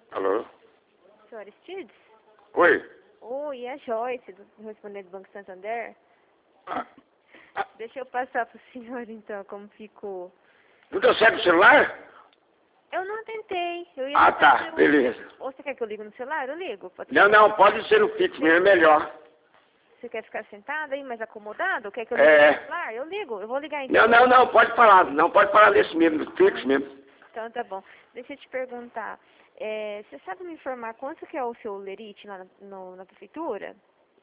Alô? Senhor Aristides? Oi? Oi, é a Joyce, do respondente do Banco Santander. Ah, Deixa eu passar pro senhor, então, como ficou. não deu certo o celular? Eu não tentei. Eu ia Ah, tentar tá. pelo... Beleza. Ou você quer que eu ligue no celular? Eu ligo. Pode Não, ser? não. Pode ser no fixo mesmo, é melhor. Você quer ficar sentado aí, mais acomodado? Quer que eu ligue no celular? Eu ligo. Eu vou ligar então. Não. Pode falar. Não, pode falar nesse mesmo, no fixo mesmo. Então tá bom. Deixa eu te perguntar. Você sabe me informar quanto que é o seu lerite lá na prefeitura?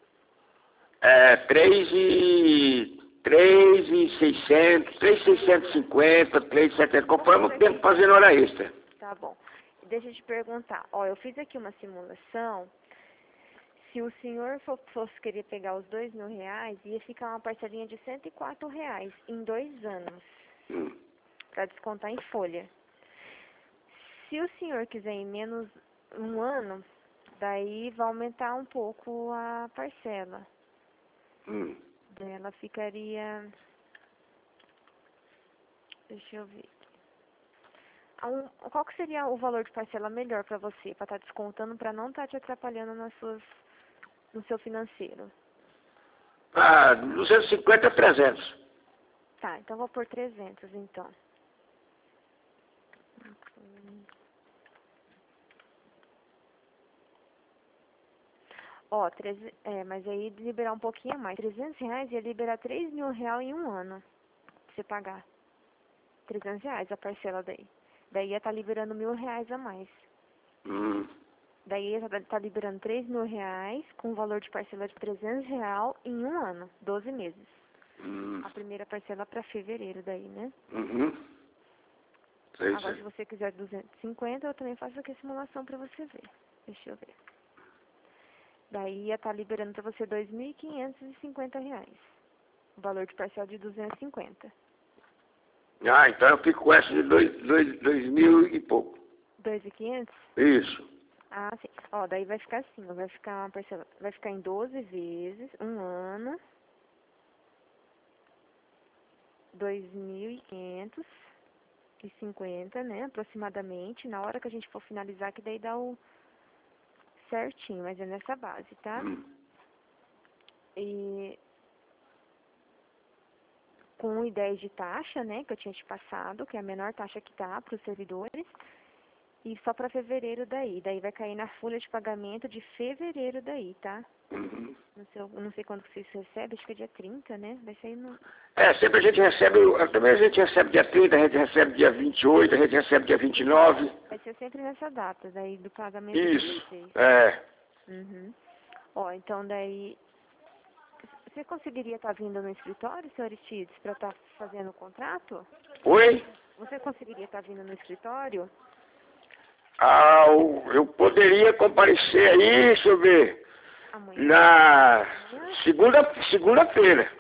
3,650, 3,700, conforme o tempo fazendo hora extra. Tá bom. Deixa eu te perguntar. Ó, eu fiz aqui uma simulação. Se o senhor fosse querer pegar os R$ 2.000, ia ficar uma parcelinha de R$ 104 em 2 anos, para descontar em folha. Se o senhor quiser em menos um ano, daí vai aumentar um pouco a parcela. Daí ela ficaria... Deixa eu ver. Qual que seria o valor de parcela melhor para você, para estar descontando, para não estar te atrapalhando no seu financeiro? 250 a 300. Tá, então vou por 300, então. Ó, mas aí liberar um pouquinho a mais. R$ 300 ia liberar R$ 3.000 em um ano, pra você pagar. R$ 300 a parcela daí. Daí ia estar liberando R$ 1.000 a mais. Daí ia estar liberando R$ 3.000 com valor de parcela de R$ 300 em um ano, 12 meses. A primeira parcela para fevereiro daí, né? Agora, se você quiser 250, eu também faço aqui a simulação para você ver. Deixa eu ver. Daí ia estar liberando para você R$ 2.550. O valor de parcela de 250. Então eu fico com essa de 2.000 e pouco. 2.500? Isso. Ah, sim. Ó, daí vai ficar assim, ó, vai ficar uma parcela, vai ficar em 12 vezes, um ano, 2.550, né, aproximadamente, na hora que a gente for finalizar, que daí dá o certinho, mas é nessa base, tá? E com 1,10 de taxa, né, que eu tinha te passado, que é a menor taxa que tá para os servidores, e só para fevereiro daí. Daí vai cair na folha de pagamento de fevereiro daí, tá? Não sei quando que vocês recebem, acho que é dia 30, né? Vai sair no... Sempre a gente recebe, também a gente recebe dia 30, a gente recebe dia 28, a gente recebe dia 29. Vai ser sempre nessa data, daí do pagamento Isso, de vocês. Uhum. Ó, então daí... Você conseguiria estar vindo no escritório, senhor Aristides, para estar fazendo o contrato? Oi? Você conseguiria estar vindo no escritório? Eu poderia comparecer aí, deixa eu ver, Amanhã? na segunda-feira.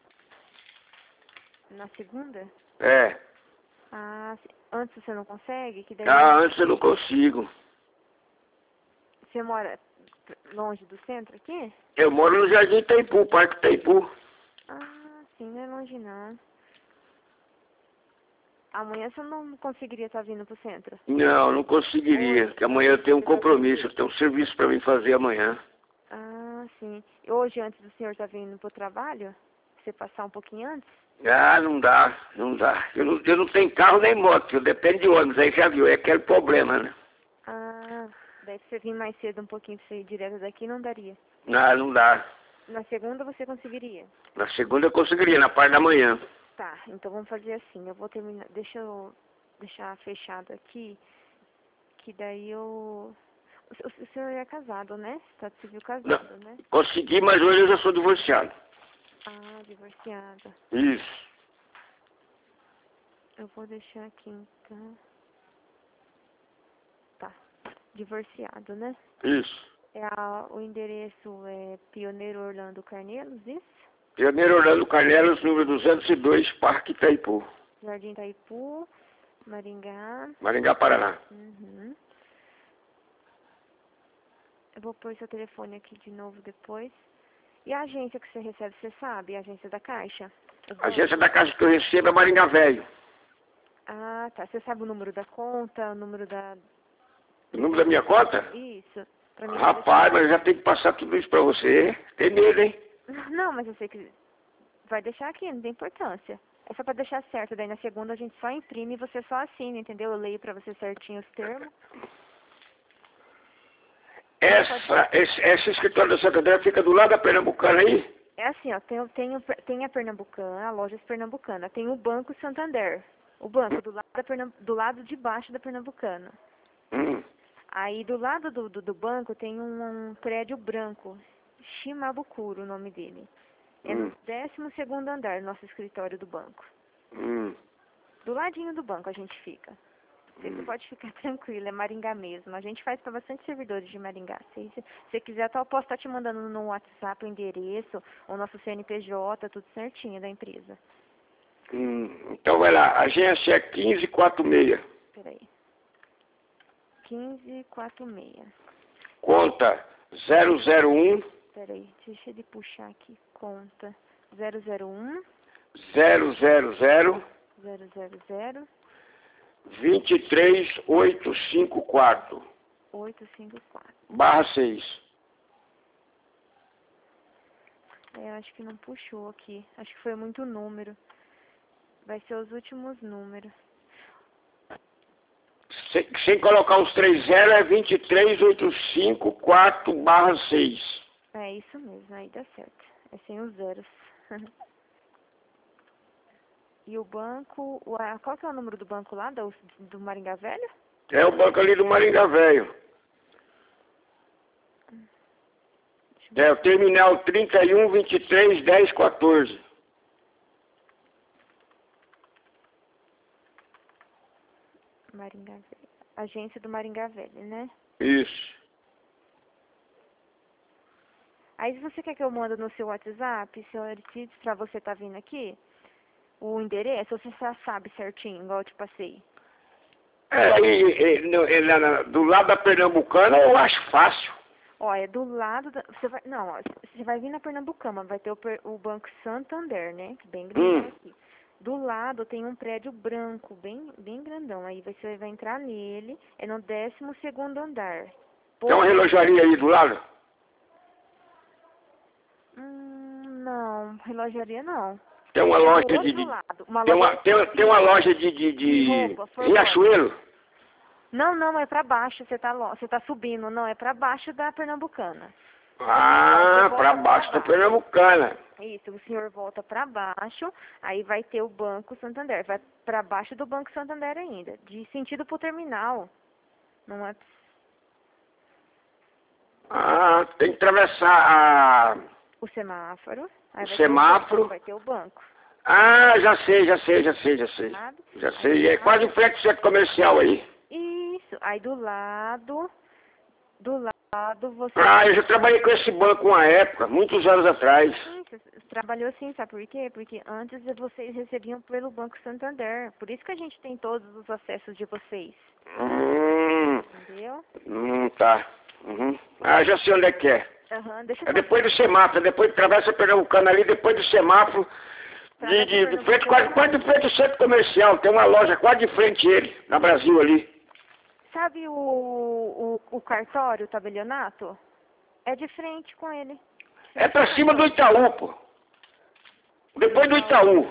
Na segunda? Ah, antes você não consegue? Que daí Antes eu não consigo. você mora longe do centro aqui? Eu moro no Jardim Itaipu, Parque Itaipu. Ah, sim, não é longe não. Amanhã você não conseguiria estar vindo pro centro? Não conseguiria, porque amanhã eu tenho um compromisso, eu tenho um serviço para mim fazer amanhã. Ah, sim. E hoje, antes do senhor estar vindo pro trabalho, você passar um pouquinho antes? Não dá. Eu não tenho carro nem moto, eu dependo de ônibus, aí já viu, é aquele problema, né? Ah, daí se você vir mais cedo um pouquinho pra você ir direto daqui, não daria. Não dá. Na segunda você conseguiria? Na segunda eu conseguiria, na parte da manhã. Tá, então vamos fazer assim, eu vou terminar, deixa eu deixar fechado aqui, que daí eu... O senhor é casado, né? Estado civil casado, né? Consegui, mas hoje eu já sou divorciado. Ah, divorciado. Isso. Eu vou deixar aqui então. Tá, divorciado, né? Isso. O endereço é Pioneiro Orlando Carnelos, isso? Pioneiro Orlando Carnelos, número 202, Parque Itaipu. Jardim Itaipu, Maringá. Maringá, Paraná. Uhum. Eu vou pôr seu telefone aqui de novo depois. E a agência que você recebe, você sabe? A agência da Caixa? A agência da Caixa que eu recebo é Maringá Velho. Ah, tá. Você sabe o número da conta, o número O número da minha conta? Isso. Pra mim Rapaz, mas eu já tenho que passar tudo isso pra você. Tem medo, hein? Não, mas eu sei que vai deixar aqui, não tem importância. É só pra deixar certo, daí na segunda a gente só imprime e você só assina, entendeu? Eu leio pra você certinho os termos. Essa escritório da Santander fica do lado da Pernambucana aí? É assim, ó, tem a Pernambucana, a Lojas Pernambucana, tem o Banco Santander. O banco do lado de baixo da Pernambucana. Aí do lado do banco tem um prédio branco, Shimabukuro, o nome dele. É no 12º andar, nosso escritório do banco. Do ladinho do banco a gente fica. Você pode ficar tranquilo, é Maringá mesmo. A gente faz para bastante servidores de Maringá. Se você quiser, eu posso estar te mandando no WhatsApp o endereço, o nosso CNPJ, tudo certinho da empresa. Então vai lá, agência é 1546. Peraí. 1546. Conta 001. Peraí, deixa ele puxar aqui. Conta 001 000 000 23854 854. /6. É, acho que não puxou aqui. Acho que foi muito número. Vai ser os últimos números. Sem colocar os 30 é 23854 /6. É isso mesmo, aí dá certo. É sem os zeros. E o banco, qual que é o número do banco lá, do Maringá Velho? É o banco ali do Maringá Velho. É o terminal 31 23 10 14. Maringá Velho. Agência do Maringá Velho, né? Isso. Aí se você quer que eu mande no seu WhatsApp, seu Aristides, pra você tá vindo aqui, o endereço, você já sabe certinho, igual eu te passei. Do lado da Pernambucana eu acho fácil. Ó, é do lado da... Você vai vir na Pernambucana, vai ter o Banco Santander, né? Bem grandão aqui. Do lado tem um prédio branco, bem grandão. Aí você vai entrar nele, é no 12º andar. Tem uma relojaria aí do lado? Não, relojaria não. Tem uma loja de... Tem uma loja de roupa, Riachuelo? Não, é pra baixo, você tá subindo, não, é pra baixo da Pernambucana. Pra baixo da Pernambucana. Isso, o senhor volta pra baixo, aí vai ter o Banco Santander, vai pra baixo do Banco Santander ainda, de sentido pro terminal. Não é... Tem que atravessar o semáforo. Aí o semáforo. Vai ter o banco. Já sei. Sabe? Já sei, é quase em frente ao centro comercial aí. Isso, aí do lado você... Eu já trabalhei com esse banco uma época, muitos anos atrás. Sim, você trabalhou sim, sabe por quê? Porque antes vocês recebiam pelo Banco Santander, por isso que a gente tem todos os acessos de vocês. Entendeu? Tá. Já sei onde é que é. É depois do semáforo, depois atravessa Pernambucana ali, depois do semáforo, de frente, quase de frente ao centro comercial, tem uma loja quase de frente ele, na Brasil ali. Sabe o cartório, o tabelionato? É de frente com ele. É pra cima do Itaú, pô. Depois do Itaú.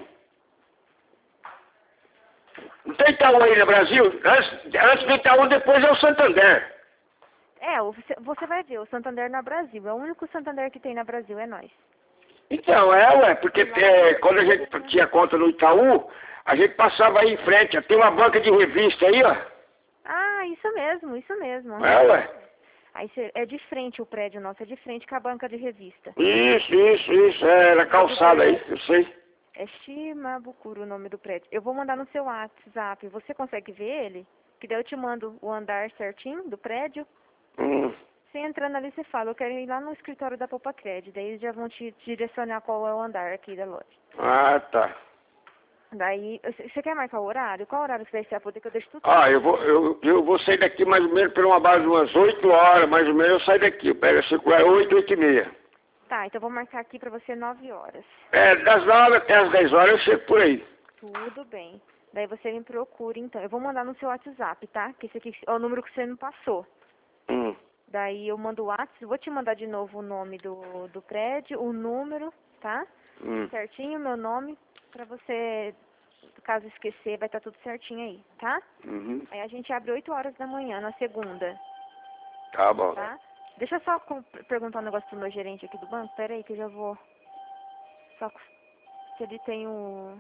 Não tem Itaú aí no Brasil? Antes do Itaú, depois é o Santander. Você vai ver, o Santander na Brasil. É o único Santander que tem na Brasil, é nós. Então, porque quando a gente tinha conta no Itaú, a gente passava aí em frente. Tem uma banca de revista aí, ó. Isso mesmo. Aí é de frente o prédio nosso, é de frente com a banca de revista. Isso, na calçada aí, eu sei. É Shimabukuro o nome do prédio. Eu vou mandar no seu WhatsApp, você consegue ver ele? Que daí eu te mando o andar certinho do prédio. Você entrando ali, você fala, eu quero ir lá no escritório da Poupa Crédito. Daí eles já vão te direcionar qual é o andar aqui da loja. Tá. Daí, você quer marcar o horário? Qual horário que vai ser a poder que eu deixo tudo? Eu vou sair daqui mais ou menos por uma base de umas 8 horas, mais ou menos, eu saio daqui. Eu pego a circular 8h30. Tá, então eu vou marcar aqui pra você 9 horas. Das 9 até as 10 horas eu chego por aí. Tudo bem. Daí você me procura, então. Eu vou mandar no seu WhatsApp, tá? Que esse aqui é o número que você me passou. Daí eu mando o WhatsApp, vou te mandar de novo o nome do prédio, o número, tá? Certinho, meu nome, pra você, caso esquecer, vai estar tudo certinho aí, tá? Aí a gente abre 8 horas da manhã, na segunda. Tá bom. Tá? Deixa eu só perguntar um negócio pro meu gerente aqui do banco, pera aí que eu já vou... Só se ele tem o...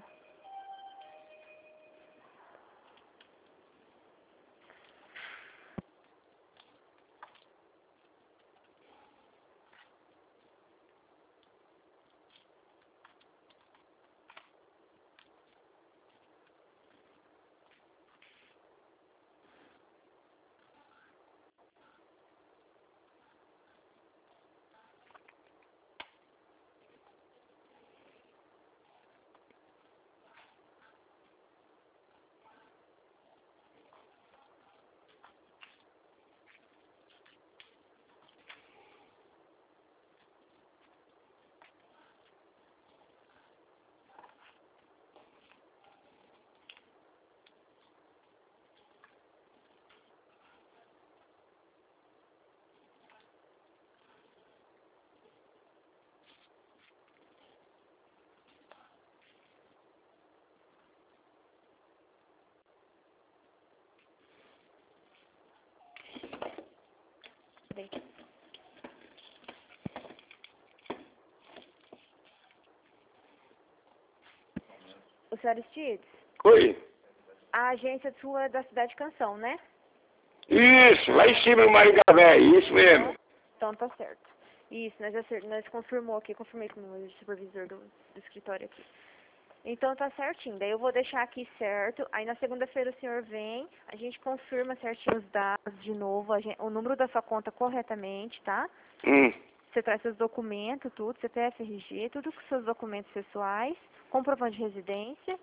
O senhor Aristides? Oi. A agência sua é da Cidade Canção, né? Isso, lá em cima no Maringá, isso mesmo. Então tá certo. Isso, nós confirmou aqui, confirmei com o supervisor do escritório aqui. Então tá certinho, daí eu vou deixar aqui certo, aí na segunda-feira o senhor vem, a gente confirma certinho os dados de novo, o número da sua conta corretamente, tá? Você traz seus documentos, tudo, CPF, RG, tudo com seus documentos pessoais, comprovante de residência.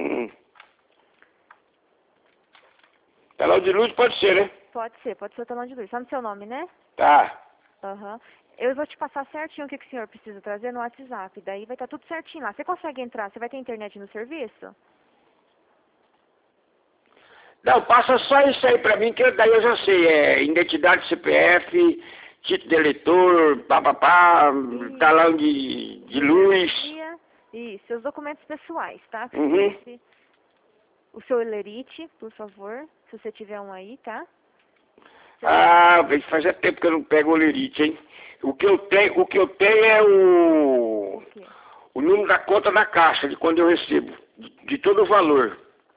Telão de luz pode ser, né? Pode ser o talão de luz, só no seu nome, né? Tá. Eu vou te passar certinho o que o senhor precisa trazer no WhatsApp. Daí vai estar tudo certinho lá. Você consegue entrar? Você vai ter internet no serviço? Não, passa só isso aí pra mim, que daí eu já sei. É identidade CPF, título de eleitor, papapá, talão de luz. Isso, seus documentos pessoais, tá? Uhum. O seu Elerite, por favor, se você tiver um aí, tá? Ah, fazia tempo que eu não pego o Lerite, hein? O que eu tenho é o número da conta da caixa, de quando eu recebo, de todo o valor.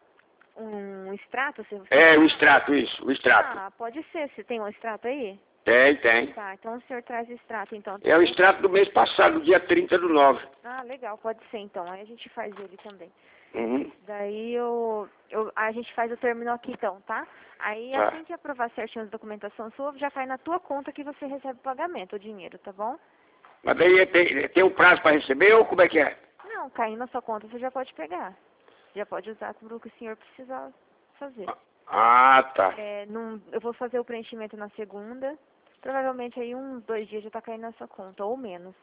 Um extrato? O extrato, isso, o extrato. Ah, pode ser. Você tem um extrato aí? Tem. Tá, então o senhor traz o extrato, então. É o extrato do mês passado, dia 30/9. Ah, legal, pode ser, então. Aí a gente faz ele também. Uhum. Daí a gente faz o terminal aqui, então, tá? Aí assim que aprovar certinho as documentações sua, já cai na tua conta que você recebe o pagamento, o dinheiro, tá bom? Mas daí tem um prazo para receber ou como é que é? Não, caindo na sua conta você já pode pegar. Já pode usar para o que o senhor precisar fazer. Ah, tá. Eu vou fazer o preenchimento na segunda. Provavelmente aí uns 2 dias já tá caindo na sua conta, ou menos.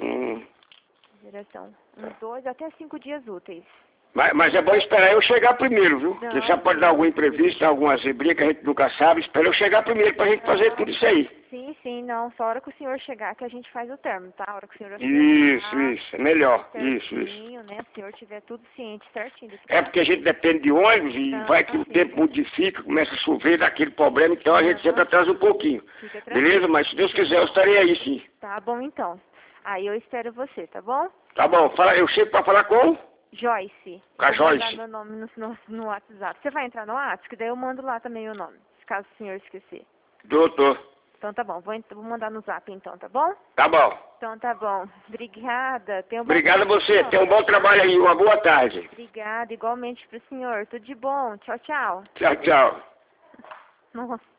Direção. Uns 2 até 5 dias úteis. Mas é bom esperar eu chegar primeiro, viu? Porque já pode dar algum imprevisto, alguma zebrinha que a gente nunca sabe. Espera eu chegar primeiro pra gente fazer tudo isso aí. Sim, não. Só a hora que o senhor chegar que a gente faz o término, tá? A hora que o senhor Isso, é melhor. Isso. né? Se o senhor tiver tudo ciente, certinho. É porque a gente depende de ônibus e vai que o tempo modifica, começa a chover, dá aquele problema, então a gente sempre atrasa um pouquinho. Beleza? Mas se Deus quiser, eu estarei aí sim. Tá bom, então. Aí eu espero você, tá bom? Tá bom. Eu chego pra falar com... Joyce. Com a Joyce. Vou mandar meu nome no WhatsApp. Você vai entrar no WhatsApp? Que daí eu mando lá também o nome, caso o senhor esquecer. Doutor. Então tá bom. Vou mandar no Zap então, tá bom? Tá bom. Então tá bom. Obrigada. Obrigado a você. Tenha um bom trabalho aí. Uma boa tarde. Obrigada. Igualmente pro senhor. Tudo de bom. Tchau, tchau. Tchau. Nossa.